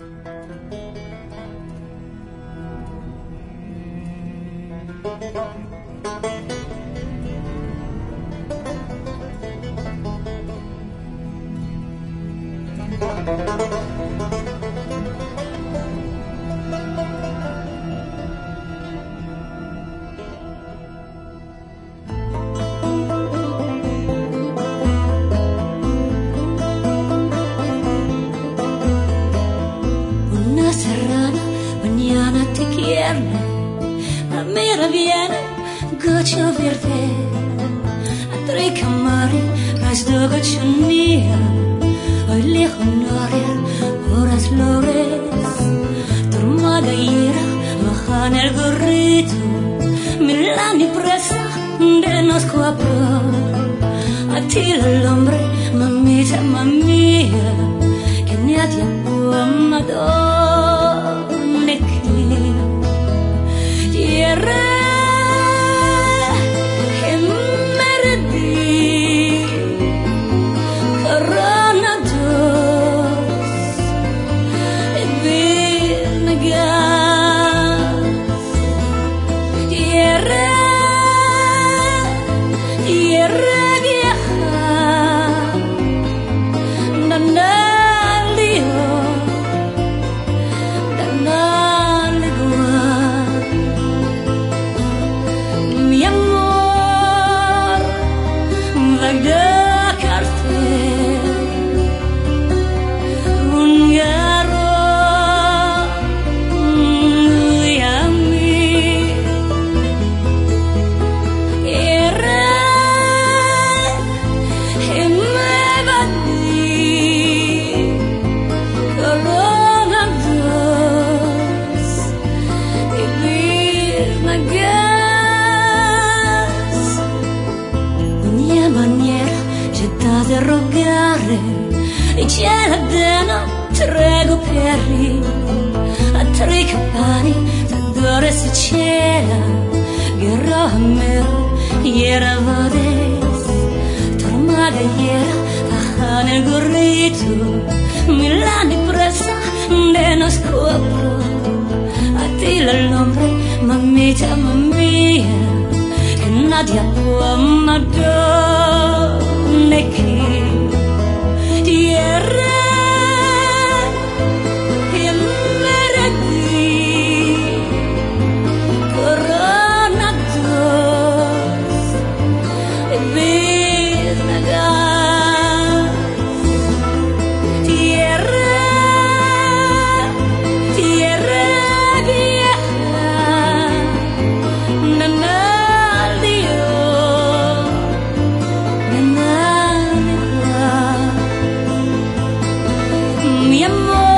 Una serrana mañana te quiero, la mira viene, gocio verde, a tre camari, ras do gocio mia, hoy lejos noria, horas lores, turmaga ira, bajan el gorrito, Milani presa, de nos cuapro, a ti el hombre, mamita, mamía, che ne ha tiempo a Madonna che tierra che merdi corona dos e virnagas tierra vieja rogare e c'è la dena trego perri a tre campani t'adore se c'era guerra a me iera vades tornaga iera a nel gorrito Milani presa de nos scopro a ti l'ombre mamita mamma che nadia può Madonna che tierra e merdi corona dos e virnagas tierra vieja mi amor.